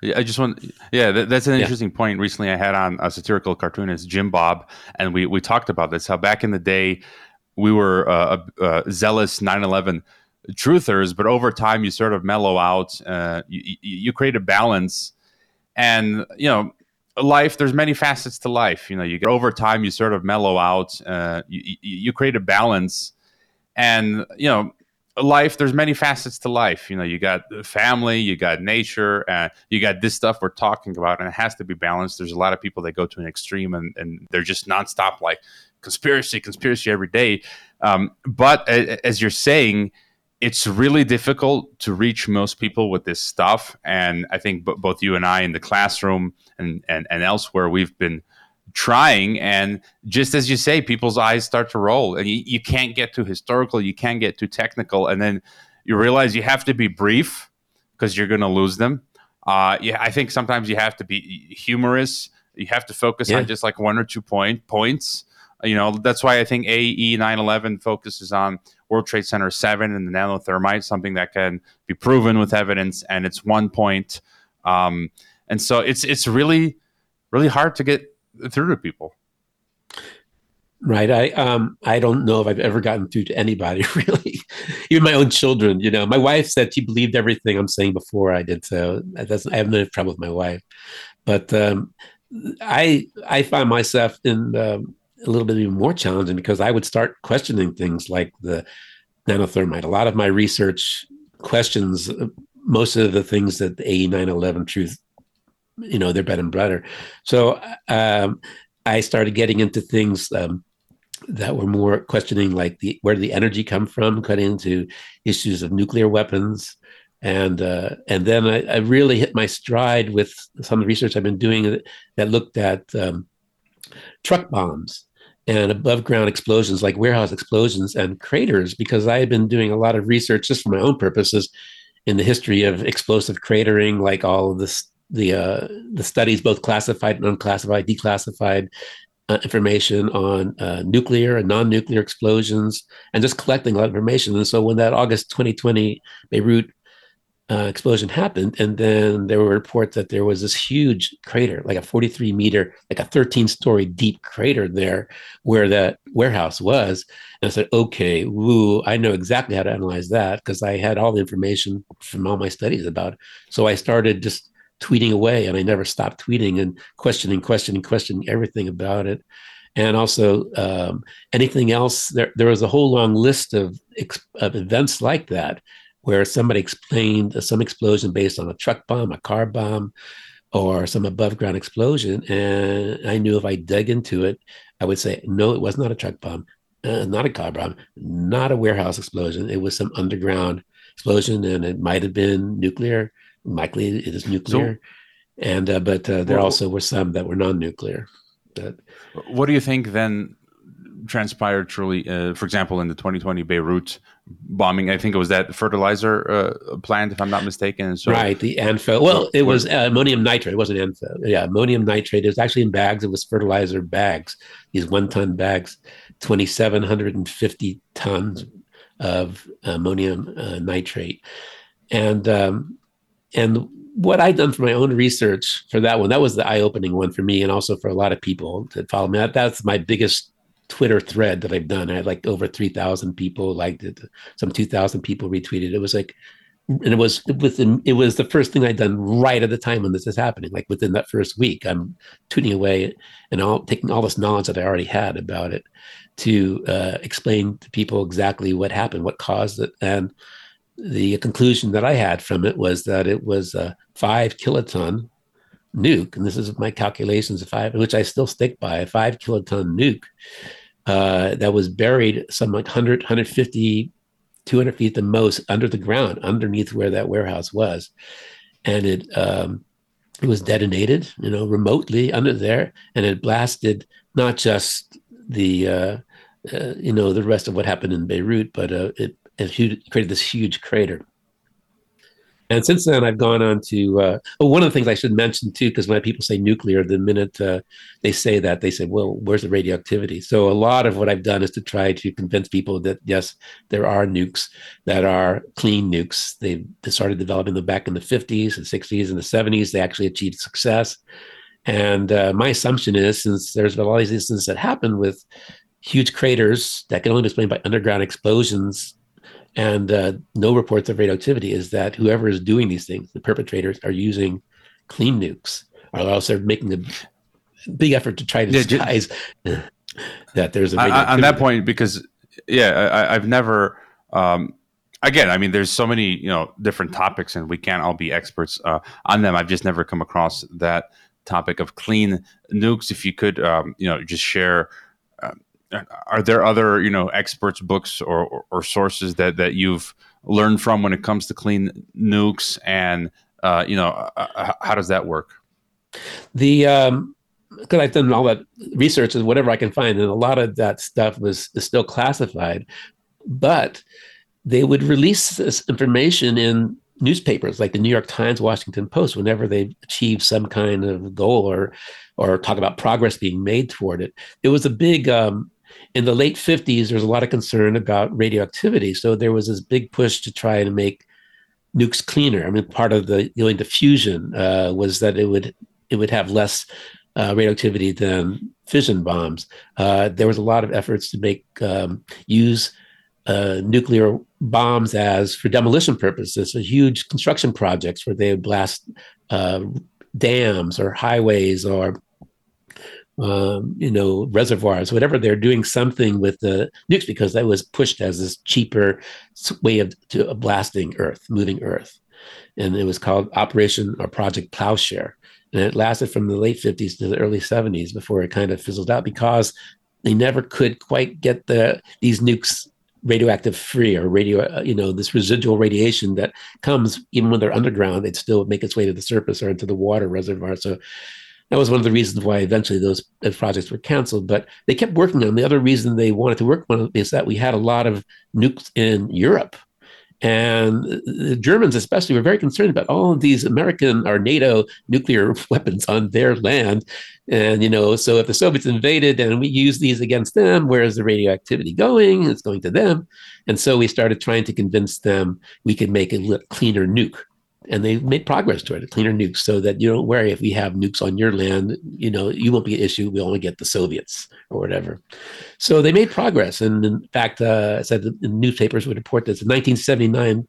[SPEAKER 2] an interesting point. Recently, I had on a satirical cartoonist, Jim Bob, and we talked about this. How back in the day, we were zealous 9/11 truthers, but over time, you sort of mellow out. You create a balance, and life. There's many facets to life. You get over time, you sort of mellow out. You create a balance, and life, there's many facets to life. You got family, you got nature, you got this stuff we're talking about, and it has to be balanced. There's a lot of people that go to an extreme and they're just nonstop, like conspiracy every day. But as you're saying, it's really difficult to reach most people with this stuff. And I think both you and I in the classroom and elsewhere, we've been trying, and just as you say, people's eyes start to roll, and you can't get too historical, you can't get too technical, and then you realize you have to be brief because you're going to lose them. I think sometimes you have to be humorous. You have to focus on just like one or two points. That's why I think AE 9/11 focuses on World Trade Center 7 and the nanothermite, something that can be proven with evidence, and it's 1 point. And so it's really, really hard to get through to people.
[SPEAKER 17] Right. I don't know if I've ever gotten through to anybody, really. Even my own children. My wife said she believed everything I'm saying before I did. So I have no trouble with my wife. But I find myself in a little bit even more challenging because I would start questioning things like the nanothermite. A lot of my research questions most of the things that the AE 911 Truth, their bread and butter. So I started getting into things that were more questioning, like where did the energy come from, cut into issues of nuclear weapons. And then I really hit my stride with some of the research I've been doing that looked at truck bombs and above ground explosions, like warehouse explosions and craters, because I had been doing a lot of research just for my own purposes in the history of explosive cratering, like all of this, the studies, both classified and unclassified, declassified information on nuclear and non-nuclear explosions, and just collecting a lot of information. And so when that August 2020 Beirut explosion happened, and then there were reports that there was this huge crater, like a 43 meter, like a 13-story deep crater there where that warehouse was. And I said, okay, I know exactly how to analyze that because I had all the information from all my studies about it. So I started just tweeting away, and I never stopped tweeting and questioning everything about it. And also anything else, there was a whole long list of events like that, where somebody explained some explosion based on a truck bomb, a car bomb, or some above ground explosion. And I knew if I dug into it, I would say, no, it was not a truck bomb, not a car bomb, not a warehouse explosion. It was some underground explosion, and it might have been nuclear. Likely it is nuclear. But there also were some that were non-nuclear.
[SPEAKER 2] What do you think then transpired truly, for example, in the 2020 Beirut bombing? I think it was that fertilizer plant, if I'm not mistaken. So,
[SPEAKER 17] right, the ANFO. Well, it was ammonium nitrate. It wasn't ANFO. Yeah, ammonium nitrate. It was actually in bags. It was fertilizer bags, these 1-ton bags, 2,750 tons of ammonium nitrate. And what I'd done for my own research for that one, that was the eye-opening one for me, and also for a lot of people that follow me. That's my biggest Twitter thread that I've done. I had like over 3,000 people liked it, some 2,000 people retweeted. It was like, and it was the first thing I'd done right at the time when this is happening. Like within that first week, I'm tweeting away and taking all this knowledge that I already had about it to explain to people exactly what happened, what caused it. And the conclusion that I had from it was that it was a 5 kiloton nuke, and this is my calculations, which I still stick by, a 5 kiloton nuke that was buried some like 100, 150, 200 feet the most under the ground, underneath where that warehouse was. And it was detonated, remotely under there, and it blasted not just the rest of what happened in Beirut, but it created this huge crater. And since then, I've gone on to, one of the things I should mention too, because when people say nuclear, the minute they say that, they say, well, where's the radioactivity? So a lot of what I've done is to try to convince people that, yes, there are nukes that are clean nukes. They started developing them back in the 50s and 60s and the 70s. They actually achieved success. And my assumption is, since there's been all these instances that happen with huge craters that can only be explained by underground explosions, and no reports of radioactivity, is that whoever is doing these things, the perpetrators, are using clean nukes, or else they're making a big effort to try to disguise that there's a radioactivity.
[SPEAKER 2] On that point, because I've never again, I mean, there's so many different topics, and we can't all be experts on them. I've just never come across that topic of clean nukes. If you could just share, are there other experts, books, or sources that you've learned from when it comes to clean nukes, and how does that work?
[SPEAKER 17] Because I've done all that research and whatever I can find, and a lot of that stuff is still classified, but they would release this information in newspapers like the New York Times, Washington Post, whenever they achieve some kind of goal or talk about progress being made toward it. It was a big in the late 50s, there was a lot of concern about radioactivity. So there was this big push to try to make nukes cleaner. I mean, part of the going to fusion was that it would have less radioactivity than fission bombs. There was a lot of efforts to use nuclear bombs for demolition purposes, so huge construction projects where they would blast dams or highways or reservoirs, whatever. They're doing something with the nukes because that was pushed as this cheaper way of blasting Earth, moving Earth. And it was called Operation or Project Plowshare. And it lasted from the late 50s to the early 70s before it kind of fizzled out because they never could quite get these nukes radioactive free or this residual radiation that comes even when they're underground, they'd still make its way to the surface or into the water reservoir. So that was one of the reasons why eventually those projects were canceled, but they kept working on them. The other reason they wanted to work on it is that we had a lot of nukes in Europe. And the Germans especially were very concerned about all of these American or NATO nuclear weapons on their land. And, so if the Soviets invaded and we use these against them, where's the radioactivity going? It's going to them. And so we started trying to convince them we could make a cleaner nuke. And they made progress toward it, cleaner nukes, so that you don't worry if we have nukes on your land, you won't be an issue. We only get the Soviets or whatever. So they made progress. And in fact, I said the newspapers would report this. In 1979,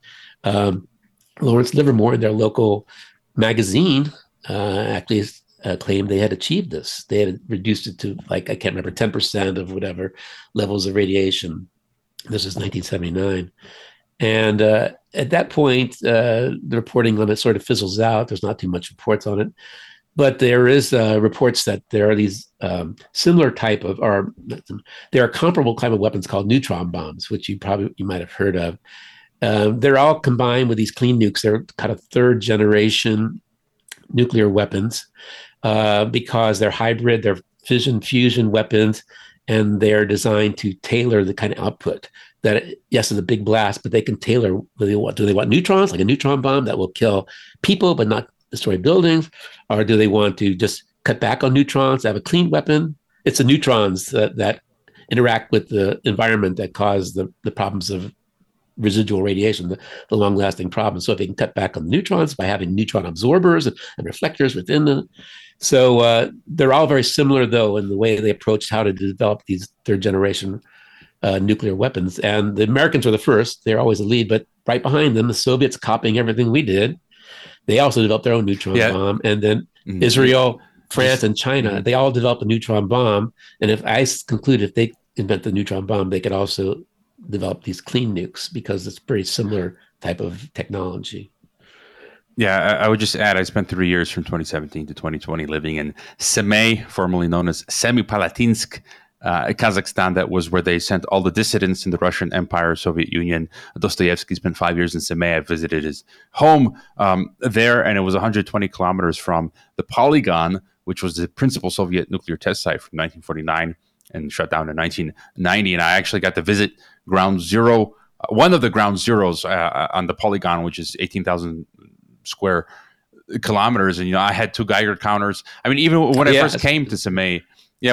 [SPEAKER 17] Lawrence Livermore, in their local magazine, actually claimed they had achieved this. They had reduced it to, I can't remember, 10% of whatever levels of radiation. This is 1979. And at that point, the reporting on it sort of fizzles out. There's not too much reports on it. But there is reports that there are these similar type of, or there are comparable kind of weapons called neutron bombs, which you might have heard of. They're all combined with these clean nukes. They're kind of third generation nuclear weapons because they're hybrid, they're fission fusion weapons, and they're designed to tailor the kind of output. That, yes, it's a big blast, but they can tailor. Do they want neutrons, like a neutron bomb that will kill people but not destroy buildings? Or do they want to just cut back on neutrons, have a clean weapon? It's the neutrons that interact with the environment that cause the problems of residual radiation, the long-lasting problems. So if they can cut back on the neutrons by having neutron absorbers and reflectors within them. So they're all very similar, though, in the way they approached how to develop these third-generation nuclear weapons. And the Americans were the first. They're always the lead, but right behind them, the Soviets copying everything we did. They also developed their own neutron bomb. And then Israel, France, and China, they all developed a neutron bomb. And if I conclude if they invent the neutron bomb, they could also develop these clean nukes because it's pretty similar type of technology.
[SPEAKER 2] Yeah, I would just add, I spent 3 years from 2017 to 2020 living in Semey, formerly known as Semipalatinsk, Kazakhstan. That was where they sent all the dissidents in the Russian Empire, Soviet Union. Dostoevsky spent 5 years in Semey. I visited his home there, and it was 120 kilometers from the Polygon, which was the principal Soviet nuclear test site from 1949 and shut down in 1990. And I actually got to visit Ground Zero, one of the ground zeros on the Polygon, which is 18,000 square kilometers. And, I had 2 Geiger counters. I mean, even when I first came to Semey,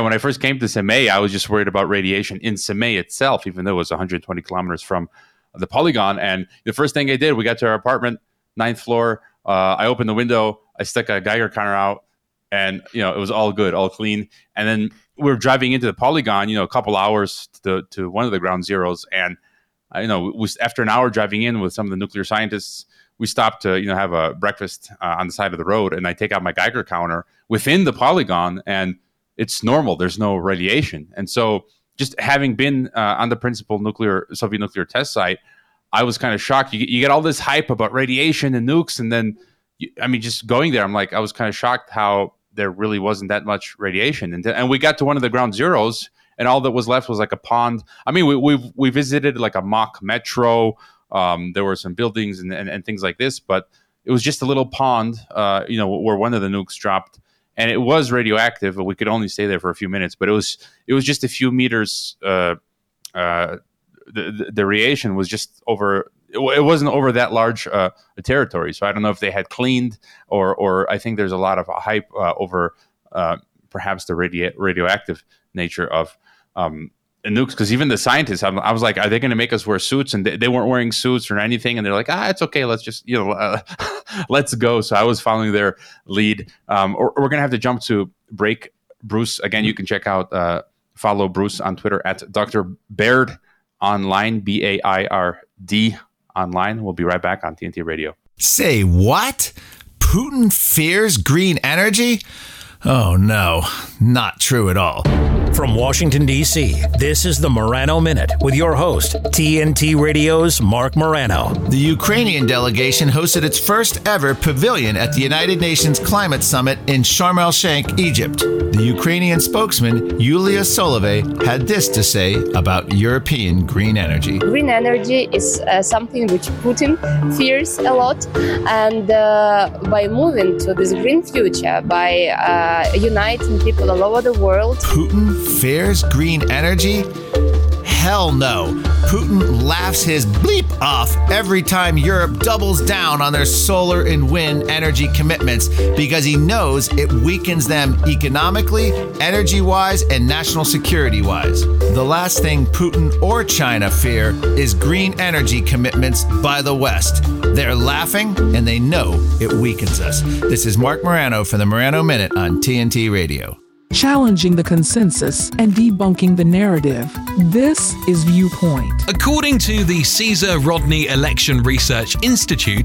[SPEAKER 2] I was just worried about radiation in Semey itself, even though it was 120 kilometers from the Polygon. And the first thing I did, we got to our apartment, 9th floor. I opened the window, I stuck a Geiger counter out, and, it was all good, all clean. And then we were driving into the Polygon, a couple hours to one of the ground zeros. And, after an hour driving in with some of the nuclear scientists, we stopped to, have a breakfast on the side of the road. And I take out my Geiger counter within the Polygon, and it's normal. There's no radiation. And so just having been on the principal Soviet nuclear test site, I was kind of shocked. You get all this hype about radiation and nukes. And then, just going there, I was kind of shocked how there really wasn't that much radiation. And we got to one of the ground zeros, and all that was left was like a pond. We visited like a mock metro. There were some buildings and things like this, but it was just a little pond, where one of the nukes dropped. And it was radioactive, but we could only stay there for a few minutes. But it was just a few meters. The radiation was just over. It wasn't over that large a territory. So I don't know if they had cleaned, or I think there's a lot of hype over perhaps the radioactive nature of nukes. Because even the scientists, I was like, are they going to make us wear suits? And they weren't wearing suits or anything. And they're like, it's okay. Let's just let's go. So I was following their lead. We're going to have to jump to break. Bruce, again, you can check out, follow Bruce on Twitter at Dr. Baird online, BAIRD online. We'll be right back on TNT Radio.
[SPEAKER 19] Say what? Putin fears green energy? Oh no, not true at all.
[SPEAKER 1] From Washington, D.C., this is the Morano Minute with your host, TNT Radio's Mark Morano.
[SPEAKER 19] The Ukrainian delegation hosted its first ever pavilion at the United Nations Climate Summit in Sharm el-Sheikh, Egypt. The Ukrainian spokesman, Yulia Solovey, had this to say about European green energy.
[SPEAKER 20] Green energy is something which Putin fears a lot. And by moving to this green future, by uniting people all over the world.
[SPEAKER 19] Putin fears green energy? Hell no. Putin laughs his bleep off every time Europe doubles down on their solar and wind energy commitments because he knows it weakens them economically, energy-wise, and national security-wise. The last thing Putin or China fear is green energy commitments by the West. They're laughing, and they know it weakens us. This is Mark Morano for the Morano Minute on TNT Radio.
[SPEAKER 21] Challenging the consensus and debunking the narrative. This is Viewpoint.
[SPEAKER 22] According to the Caesar Rodney Election Research Institute,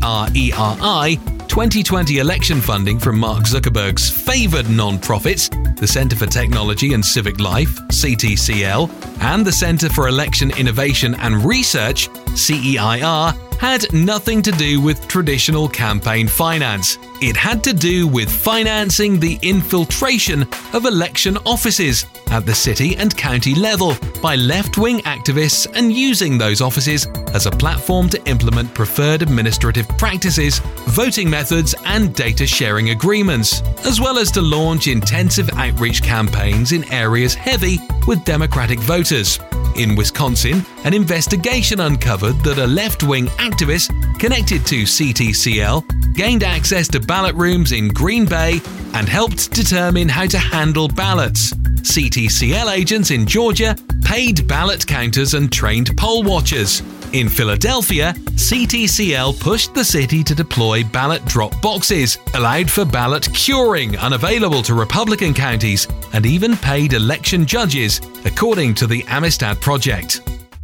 [SPEAKER 22] CRERI, 2020 election funding from Mark Zuckerberg's favored nonprofits, the Center for Technology and Civic Life, CTCL, and the Center for Election Innovation and Research, CEIR, had nothing to do with traditional campaign finance. It had to do with financing the infiltration of election offices at the city and county level by left-wing activists and using those offices as a platform to implement preferred administrative practices, voting methods, and data sharing agreements, as well as to launch intensive outreach campaigns in areas heavy with Democratic voters. In Wisconsin, an investigation uncovered that a left-wing activist connected to CTCL gained access to ballot rooms in Green Bay and helped determine how to handle ballots. CTCL agents in Georgia paid ballot counters and trained poll watchers. In Philadelphia, CTCL pushed the city to deploy ballot drop boxes, allowed for ballot curing unavailable to Republican counties, and even paid election judges, according to the Amistad Project.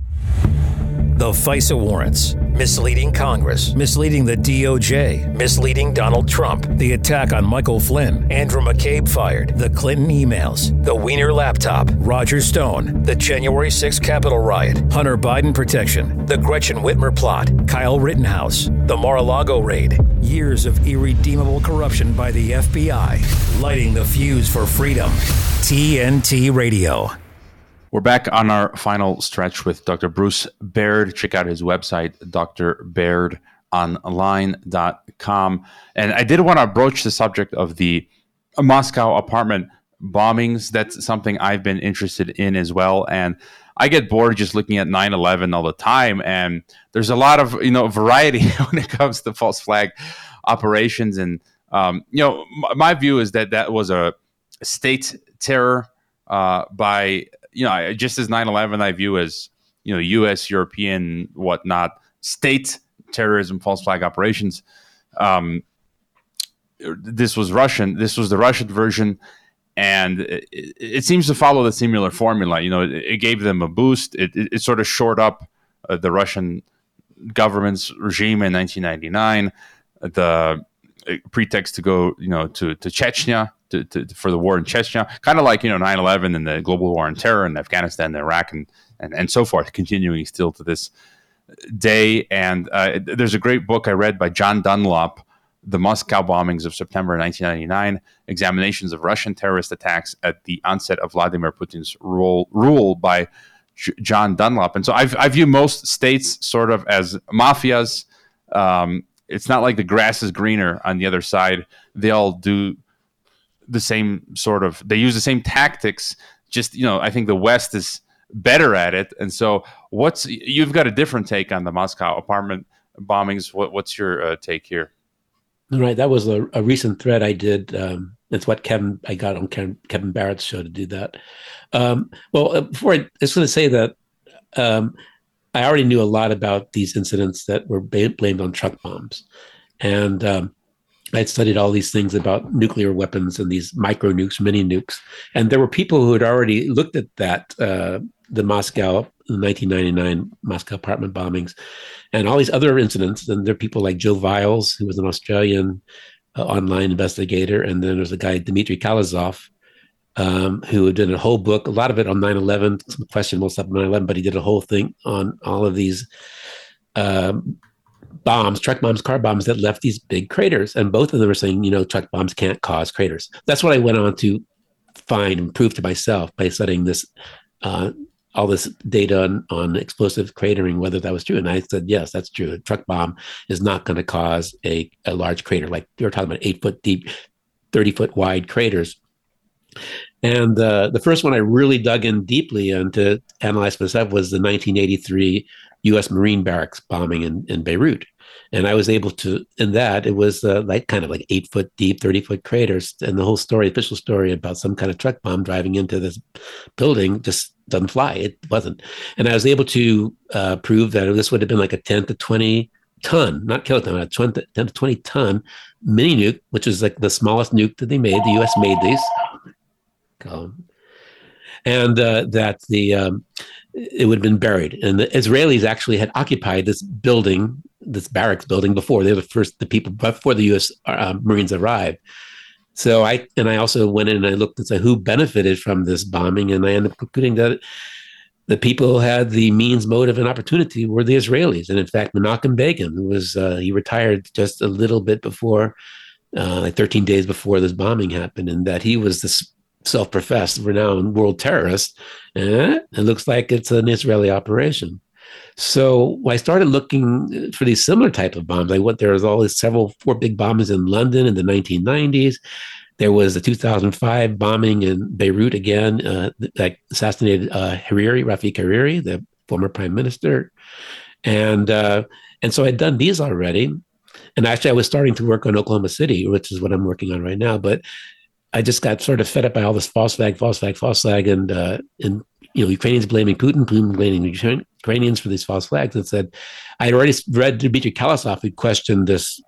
[SPEAKER 1] The FISA warrants, misleading Congress, misleading the DOJ, misleading Donald Trump, the attack on Michael Flynn, Andrew McCabe fired, the Clinton emails, the Wiener laptop, Roger Stone, the January 6th Capitol riot, Hunter Biden protection, the Gretchen Whitmer plot, Kyle Rittenhouse, the Mar-a-Lago raid, years of irredeemable corruption by the FBI, lighting the fuse for freedom. TNT Radio.
[SPEAKER 2] We're back on our final stretch with Dr. Bruce Baird. Check out his website, drbairdonline.com. And I did want to broach the subject of the Moscow apartment bombings. That's something I've been interested in as well. And I get bored just looking at 9/11 all the time. And there's a lot of, variety when it comes to false flag operations. And, my view is that was a state terror by... just as 9/11, I view as, U.S., European, whatnot, state terrorism, false flag operations. This was Russian. This was the Russian version. And it seems to follow the similar formula. It gave them a boost. It sort of shored up the Russian government's regime in 1999. The pretext to go, to Chechnya, for the war in Chechnya, kind of like 9/11 and the global war on terror in Afghanistan and Iraq and so forth, continuing still to this day. And there's a great book I read by John Dunlop, The Moscow Bombings of September 1999, Examinations of Russian Terrorist Attacks at the Onset of Vladimir Putin's Rule by John Dunlop. And so I view most states sort of as mafias. It's not like the grass is greener on the other side. They all do the same they use the same tactics. Just, I think the West is better at it. And so you've got a different take on the Moscow apartment bombings. What's your take here?
[SPEAKER 17] Right. That was a recent thread I did. That's what I got on Kevin Barrett's show to do that. Before I was going to say that I already knew a lot about these incidents that were blamed on truck bombs. And I'd studied all these things about nuclear weapons and these micro nukes, mini nukes. And there were people who had already looked at that, the 1999 Moscow apartment bombings and all these other incidents. And there are people like Joe Viles, who was an Australian online investigator. And then there's a guy, Dmitry Kalazov, who did a whole book, a lot of it on 9/11, some questionable stuff on 9/11, but he did a whole thing on all of these bombs, truck bombs, car bombs that left these big craters. And both of them are saying, truck bombs can't cause craters. That's what I went on to find and prove to myself by studying this, all this data on explosive cratering, whether that was true. And I said, yes, that's true. A truck bomb is not going to cause a large crater. Like you're talking about 8-foot deep, 30-foot wide craters. And the first one I really dug in deeply and to analyze myself was the 1983 U.S. Marine barracks bombing in Beirut. And I was able to, in that, it was like 8-foot deep, 30-foot craters. And the whole story, official story about some kind of truck bomb driving into this building just doesn't fly. It wasn't. And I was able to prove that this would have been like a 10 to 20 ton, not kiloton, a 10 to 20 ton mini nuke, which is like the smallest nuke that they made. The U.S. made these. And that it would have been buried. And the Israelis actually had occupied this building, this barracks building before. They were the people before the U.S. Marines arrived. So I also went in and I looked and said, who benefited from this bombing? And I ended up concluding that the people who had the means, motive, and opportunity were the Israelis. And in fact, Menachem Begin, who was, he retired just a little bit before, like 13 days before this bombing happened, and that he was this self-professed renowned world terrorist. It looks like it's an Israeli operation. So I started looking for these similar type of bombs. There was always 4 big bombings in London in the 1990s. There was the 2005 bombing in Beirut again, that assassinated Rafik Hariri, the former prime minister. And so I'd done these already. And actually I was starting to work on Oklahoma City, which is what I'm working on right now. But I just got sort of fed up by all this false flag, and Ukrainians blaming Putin blaming Ukrainians for these false flags, and said I had already read Dmitry Kalazov who questioned these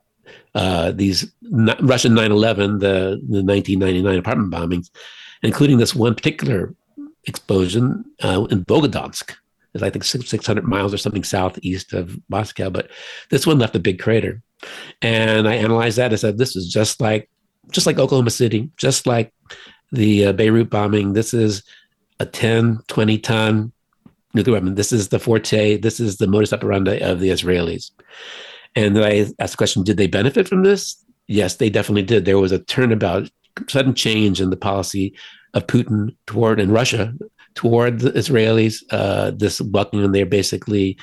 [SPEAKER 17] Russian 9/11, the 1999 apartment bombings, including this one particular explosion in Bogdansk. It's I think 600 miles or something southeast of Moscow, but this one left a big crater. And I analyzed that and said, this is just like Oklahoma City, just like the Beirut bombing. This is a 10, 20 ton nuclear weapon. This is the forte. This is the modus operandi of the Israelis. And then I asked the question, did they benefit from this? Yes, they definitely did. There was a turnabout, sudden change in the policy of Putin and Russia toward the Israelis, this welcoming. They're basically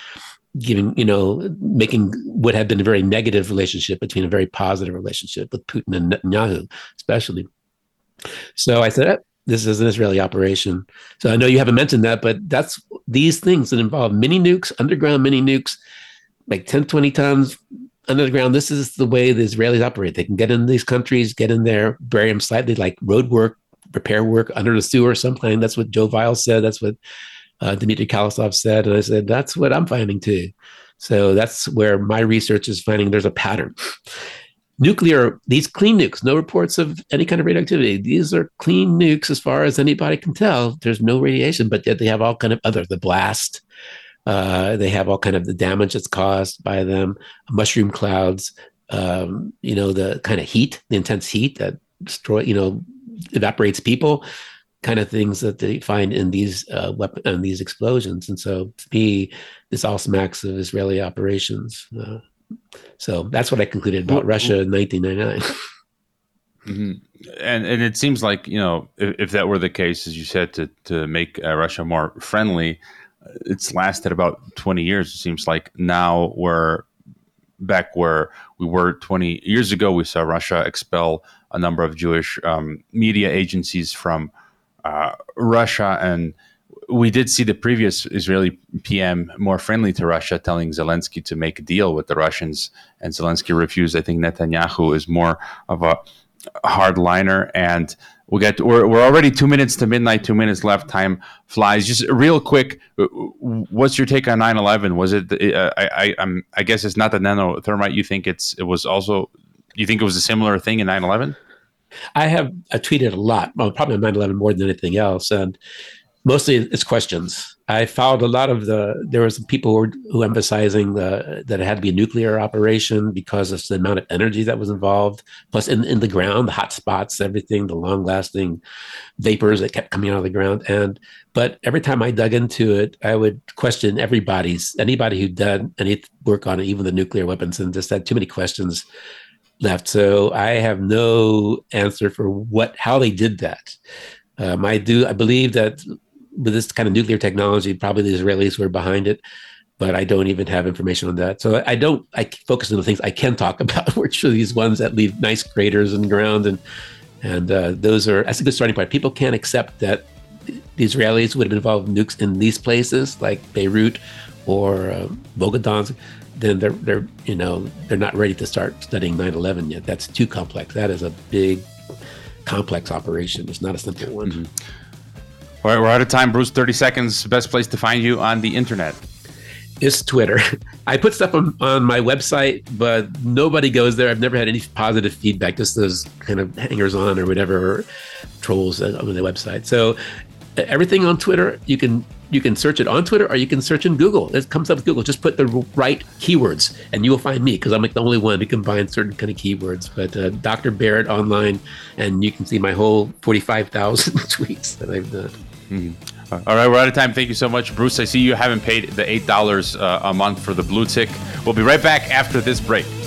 [SPEAKER 17] making what had been a very negative relationship between a very positive relationship with Putin and Netanyahu, especially. So I said, this is an Israeli operation. So I know you haven't mentioned that, but that's these things that involve mini nukes, underground mini nukes, like 10, 20 tons underground. This is the way the Israelis operate. They can get in these countries, get in there, bury them slightly, like road work, repair work under the sewer, something. That's what Joe Viles said. That's what Dmitry Kalazov said. And I said, that's what I'm finding too. So that's where my research is finding there's a pattern. These clean nukes, no reports of any kind of radioactivity. These are clean nukes as far as anybody can tell. There's no radiation, but yet they have all kind of the blast. They have all kind of the damage that's caused by them, mushroom clouds, the kind of heat, the intense heat that evaporates people, kind of things that they find in these these explosions. And so to me, this all smacks of Israeli operations. So that's what I concluded about Russia in 1999.
[SPEAKER 2] Mm-hmm. And it seems like, if that were the case, as you said, to make Russia more friendly, it's lasted about 20 years. It seems like now we're back where we were 20 years ago. We saw Russia expel a number of Jewish media agencies from Russia, and we did see the previous Israeli PM more friendly to Russia, telling Zelensky to make a deal with the Russians, and Zelensky refused. I think Netanyahu is more of a hardliner, and we're already 2 minutes to midnight, 2 minutes left. Time flies. Just real quick, what's your take on 9/11? Was it? I guess it's not the nanothermite. You think it was a similar thing in 9/11?
[SPEAKER 17] I tweeted a lot, probably on 9/11 more than anything else. And Mostly it's questions. I followed a lot of there was people who emphasizing that it had to be a nuclear operation because of the amount of energy that was involved, plus in the ground, the hot spots, everything, the long lasting vapors that kept coming out of the ground. But every time I dug into it, I would question anybody who'd done any work on it, even the nuclear weapons, and just had too many questions left. So I have no answer for how they did that. I believe that with this kind of nuclear technology, probably the Israelis were behind it, but I don't even have information on that. So I focus on the things I can talk about, which are these ones that leave nice craters in the ground. And that's a good starting point. People can't accept that the Israelis would have been involved in nukes in these places like Beirut or Bogodonsk. Then they're not ready to start studying 9/11 yet. That's too complex. That is a big, complex operation. It's not a simple one.
[SPEAKER 2] Mm-hmm. All right, we're out of time. Bruce, 30 seconds. Best place to find you on the internet?
[SPEAKER 17] It's Twitter. I put stuff on my website, but nobody goes there. I've never had any positive feedback, just those kind of hangers-on or whatever, trolls on the website. So everything on Twitter, you can search it on Twitter or you can search in Google. It comes up with Google. Just put the right keywords and you will find me because I'm like the only one who combines certain kind of keywords. But Dr. Barrett online, and you can see my whole 45,000 tweets that I've done.
[SPEAKER 2] Mm-hmm. All right, we're out of time. Thank you so much, Bruce. I see you haven't paid the $8 a month for the blue tick. We'll be right back after this break.